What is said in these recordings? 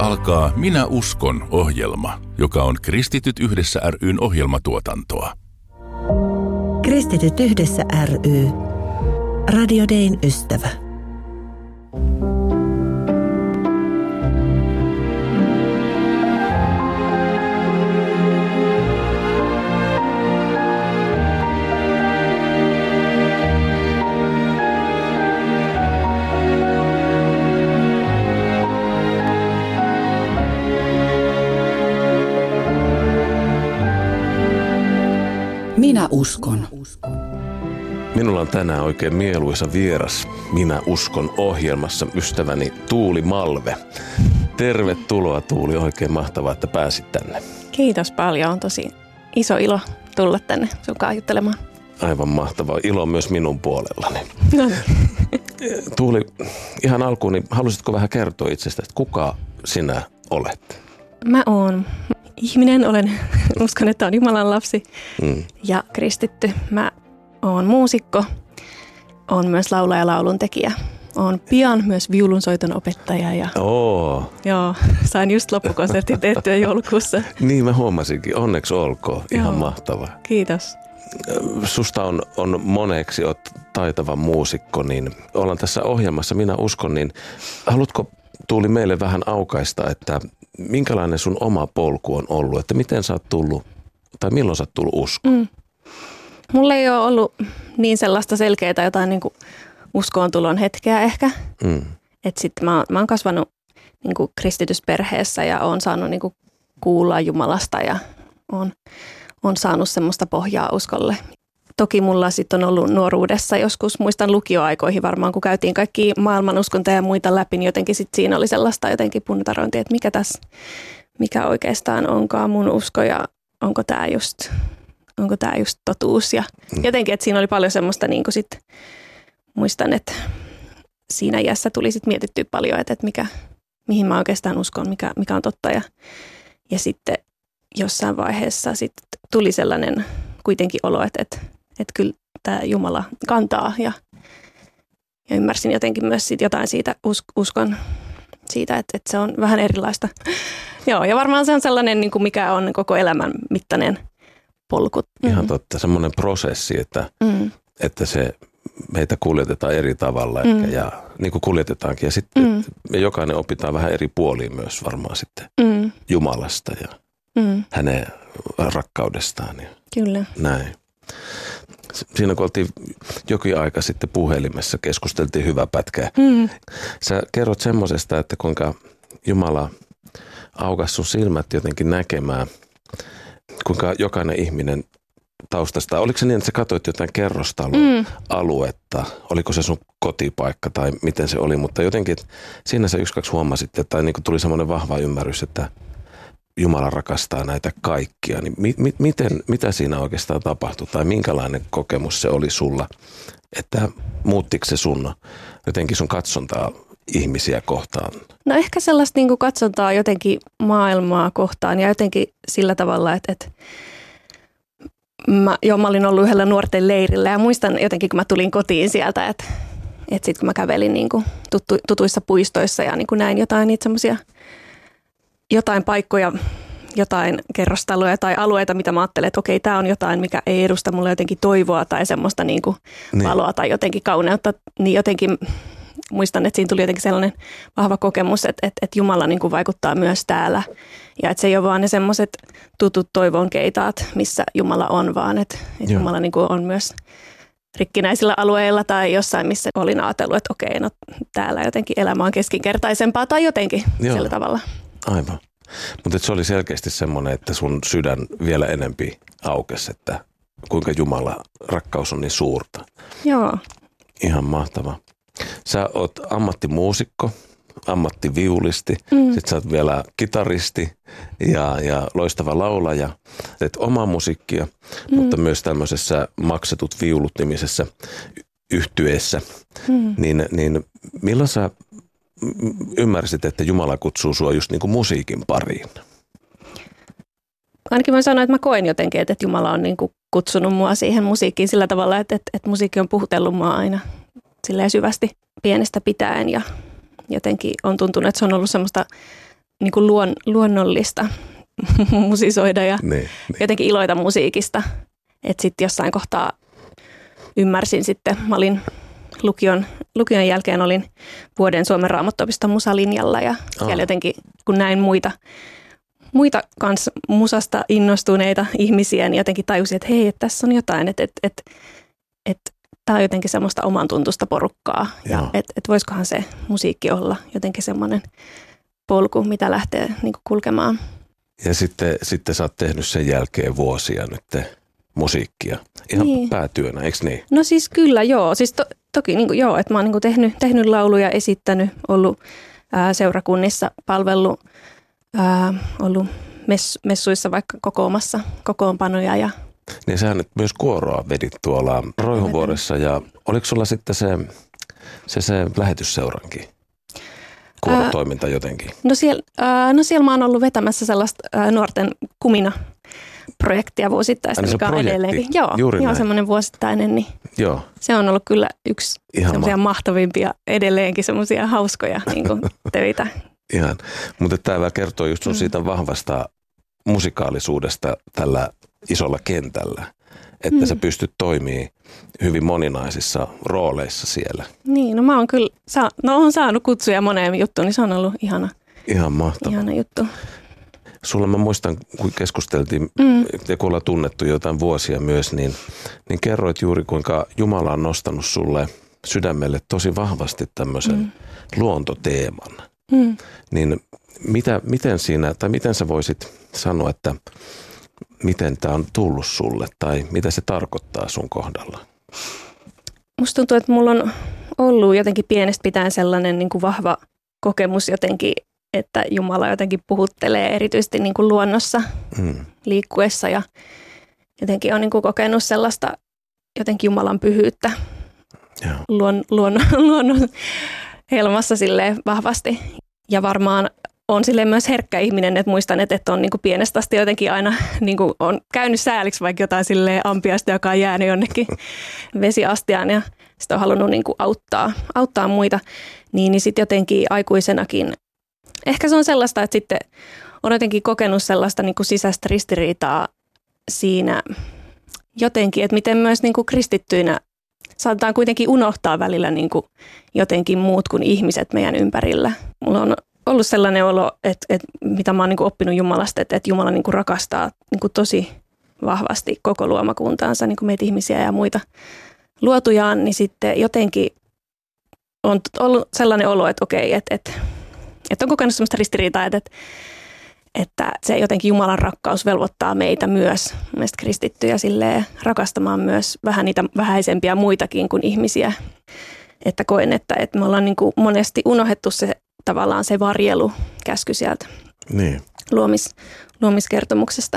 alkaa Minä uskon -ohjelma, joka on Kristityt yhdessä ry:n ohjelmatuotantoa. Kristityt yhdessä ry. Radio Dayn ystävä. Minä uskon. Minulla on tänään oikein mieluisa vieras Minä uskon -ohjelmassa ystäväni Tuuli Malve. Tervetuloa Tuuli, oikein mahtavaa, että pääsit tänne. Kiitos paljon, on tosi iso ilo tulla tänne sunkaan juttelemaan. Aivan mahtavaa, ilo myös minun puolellani. No niin. Tuuli, ihan alkuun, niin halusitko vähän kertoa itsestäsi, että kuka sinä olet? Mä oon ihminen, uskon, että on Jumalan lapsi ja kristitty. Mä oon muusikko, oon myös laulaja ja lauluntekijä. Oon pian myös viulunsoiton opettaja ja joo, sain just loppukonsertin tehtyä joulukuussa. Niin mä huomasinkin, onneksi olkoon, ihan mahtavaa. Kiitos. Susta on moneksi, oot taitava muusikko, niin ollaan tässä ohjelmassa Minä uskon, niin haluatko Tuuli meille vähän aukaista, että minkälainen sun oma polku on ollut, että miten sä oot tullut, tai milloin sä oot tullut uskoon? Mulla ei ole ollut niin sellaista selkeää jotain niin kuin uskoon tulon hetkeä ehkä. Että sitten mä oon kasvanut niin kuin kristitysperheessä ja oon saanut niin kuin kuulla Jumalasta ja oon saanut semmoista pohjaa uskolle. Toki mulla sitten on ollut nuoruudessa joskus, muistan lukioaikoihin varmaan, kun käytiin kaikki maailmanuskontoja ja muita läpi, niin jotenkin sitten siinä oli sellaista jotenkin puntarointia, että mikä oikeastaan onkaan mun usko ja onko tämä just totuus. Ja jotenkin, että siinä oli paljon semmoista, niin kuin sitten muistan, että siinä iässä tuli sitten mietittyä paljon, että mihin mä oikeastaan uskon, mikä on totta. Ja sitten jossain vaiheessa sitten tuli sellainen kuitenkin olo, että kyllä tämä Jumala kantaa ja ymmärsin jotenkin myös jotain siitä uskon siitä, että se on vähän erilaista. Joo, ja varmaan se on sellainen, niin kuin mikä on koko elämän mittainen polku. Ihan totta, semmoinen prosessi, että se meitä kuljetetaan eri tavalla ehkä, ja niin kuin kuljetetaankin. Ja sitten me jokainen opitaan vähän eri puoliin myös varmaan sitten Jumalasta ja hänen rakkaudestaan. Ja kyllä. Näin. Siinä kun oltiin jokin aika sitten puhelimessa, keskusteltiin hyvä pätkä. Sä kerrot semmosesta, että kuinka Jumala aukaisi sun silmät jotenkin näkemään, kuinka jokainen ihminen taustasta, oliko se niin, että sä katsoit jotain kerrostaloaluetta, oliko se sun kotipaikka tai miten se oli, mutta jotenkin siinä sä yksi-kaksi huomasit, että niin kuin tuli semmoinen vahva ymmärrys, että Jumala rakastaa näitä kaikkia, niin mitä siinä oikeastaan tapahtui tai minkälainen kokemus se oli sulla, että muuttiko se jotenkin sun katsontaa ihmisiä kohtaan? No ehkä sellaista niin kuin katsontaa jotenkin maailmaa kohtaan ja jotenkin sillä tavalla, että mä olin ollut yhdellä nuorten leirillä ja muistan jotenkin, kun mä tulin kotiin sieltä, että sitten kun mä kävelin niin kuin tutuissa puistoissa ja niin kuin näin jotain paikkoja, jotain kerrostaloja tai alueita, mitä mä ajattelen, että okei, tämä on jotain, mikä ei edusta mulle jotenkin toivoa tai semmoista niin kuin valoa tai jotenkin kauneutta, niin jotenkin muistan, että siinä tuli jotenkin sellainen vahva kokemus, että Jumala niin kuin vaikuttaa myös täällä ja että se ei ole vaan ne semmoiset tutut toivon keitaat, missä Jumala on, vaan että Jumala niin kuin on myös rikkinäisillä alueilla tai jossain, missä olin ajatellut, että okei, no täällä jotenkin elämä on keskinkertaisempaa tai jotenkin sillä tavalla. Aivan. Mutta se oli selkeästi semmoinen, että sun sydän vielä enempi aukesi, että kuinka Jumala rakkaus on niin suurta. Joo. Ihan mahtava. Sä oot ammattimuusikko, ammattiviulisti, sit sä oot vielä kitaristi ja loistava laulaja. Teet omaa musiikkia, mutta myös tämmöisessä maksetut viulut -nimisessä yhtyeessä. Niin milloin sä ymmärsit, että Jumala kutsuu sua just niin kuin musiikin pariin? Ainakin voin sanoa, että mä koen jotenkin, että Jumala on niin kuin kutsunut mua siihen musiikkiin sillä tavalla, että musiikki on puhutellut mua aina silleen syvästi pienestä pitäen ja jotenkin on tuntunut, että se on ollut semmoista niin kuin luonnollista musisoida ja jotenkin iloita musiikista. Että sitten jossain kohtaa ymmärsin sitten, mä olin lukion jälkeen olin vuoden Suomen Raamattuopiston musalinjalla ja siellä jotenkin kun näin muita kans musasta innostuneita ihmisiä, niin jotenkin tajusin, että hei, että tässä on jotain, että tämä on jotenkin semmoista oman tuntusta porukkaa ja että voisikohan se musiikki olla jotenkin semmoinen polku, mitä lähtee niin kuin kulkemaan. Ja sitten sä oot tehnyt sen jälkeen vuosia nyt musiikkia. Ihan päätyönä, eikö niin? No siis kyllä joo. Siis toki niin kuin, joo, että mä oon niin kuin tehnyt lauluja, esittänyt, ollut seurakunnissa, palvellut, ollut messuissa vaikka kokoamassa kokoonpanoja. Ja niin sä nyt myös kuoroa vedit tuolla Roihunvuoressa ja oliko sulla sitten se lähetysseurankin kuorotoiminta jotenkin? No siellä mä oon ollut vetämässä sellaista nuorten kumina-projektia vuosittaista, mikä on edelleenkin. Joo, semmoinen vuosittainen, niin se on ollut kyllä yksi semmoisia mahtavimpia edelleenkin semmoisia hauskoja niin kuin töitä. Ihan, mutta tämä kertoo just sun siitä vahvasta musikaalisuudesta tällä isolla kentällä, että sä pystyt toimimaan hyvin moninaisissa rooleissa siellä. Niin, no mä oon kyllä, oon saanut kutsuja moneen juttuun, niin se on ollut ihan mahtava. Ihana juttu. Sulla mä muistan, kun keskusteltiin ja kun ollaan tunnettu jotain vuosia myös, niin kerroit juuri kuinka Jumala on nostanut sulle sydämelle tosi vahvasti tämmöisen luontoteeman. Niin miten sä voisit sanoa, että miten tämä on tullut sulle tai mitä se tarkoittaa sun kohdalla? Musta tuntuu, että mulla on ollut jotenkin pienestä pitäen sellainen niin kuin vahva kokemus jotenkin, että Jumala jotenkin puhuttelee erityisesti niin kuin luonnossa liikkuessa ja jotenkin on niin kuin kokenut sellaista jotenkin Jumalan pyhyyttä luonnon helmassa silleen vahvasti. Ja varmaan on silleen myös herkkä ihminen, että muistan, että on niin kuin pienestä asti jotenkin aina niin kuin on käynyt sääliksi vaikka jotain silleen ampiasta, joka on jäänyt jonnekin vesiastiaan ja sitten on halunnut niin kuin auttaa muita. Niin sitten jotenkin aikuisenakin, ehkä se on sellaista, että sitten on jotenkin kokenut sellaista niin kuin sisäistä ristiriitaa siinä jotenkin, että miten myös niin kuin kristittyinä saatetaan kuitenkin unohtaa välillä niin kuin jotenkin muut kuin ihmiset meidän ympärillä. Mulla on ollut sellainen olo, että mitä mä oon niin kuin oppinut Jumalasta, että Jumala niin kuin rakastaa niin kuin tosi vahvasti koko luomakuntaansa, niin kuin meitä ihmisiä ja muita luotujaan, niin sitten jotenkin on ollut sellainen olo, että okei, että on kokenut sellaista ristiriitaa, että se jotenkin Jumalan rakkaus velvoittaa meitä myös, meistä kristittyjä silleen rakastamaan myös vähän niitä vähäisempiä muitakin kuin ihmisiä. Että koen, että me ollaan niin kuin monesti unohdettu se tavallaan se varjelukäsky sieltä luomiskertomuksesta.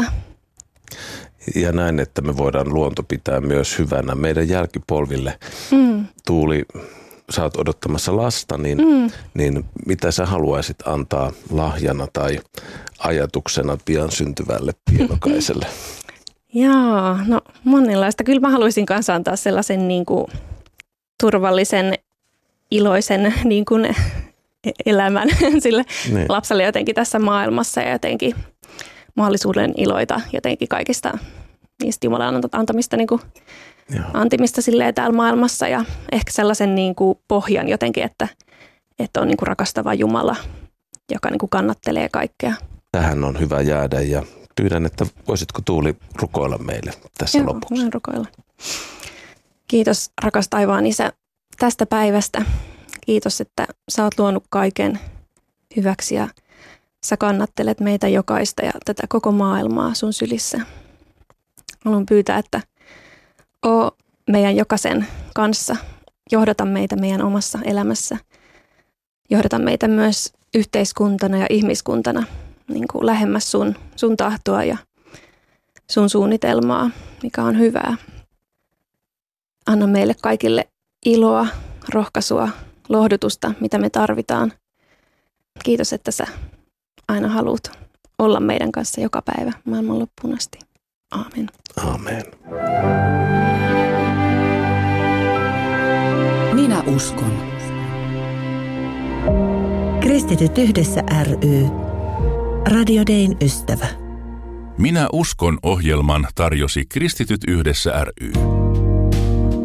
Ja näin, että me voidaan luonto pitää myös hyvänä meidän jälkipolville. Tuuli, sä oot odottamassa lasta, niin mitä sä haluaisit antaa lahjana tai ajatuksena pian syntyvälle pienokaiselle? Joo, no monenlaista. Kyllä mä haluaisin kanssa antaa sellaisen niin kuin turvallisen, iloisen niin kuin elämän sille lapselle jotenkin tässä maailmassa ja jotenkin mahdollisuuden iloita jotenkin kaikista niistä Jumalan antamista niin kuin antimista silleen täällä maailmassa ja ehkä sellaisen niin kuin pohjan jotenkin, että on niin kuin rakastava Jumala, joka niin kuin kannattelee kaikkea. Tähän on hyvä jäädä ja pyydän, että voisitko Tuuli rukoilla meille tässä lopuksi? Voin rukoilla. Kiitos rakas taivaan Isä tästä päivästä. Kiitos, että sä oot luonut kaiken hyväksi ja sä kannattelet meitä jokaista ja tätä koko maailmaa sun sylissä. Haluan pyytää, että oo meidän jokaisen kanssa. Johdata meitä meidän omassa elämässä. Johdata meitä myös yhteiskuntana ja ihmiskuntana niin kuin lähemmäs sun tahtoa ja sun suunnitelmaa, mikä on hyvää. Anna meille kaikille iloa, rohkaisua, lohdutusta, mitä me tarvitaan. Kiitos, että sä aina haluat olla meidän kanssa joka päivä maailman loppuun asti. Aamen. Aamen. Minä uskon. Kristityt yhdessä ry. Radio Dayn ystävä. Minä uskon ohjelman tarjosi Kristityt yhdessä ry.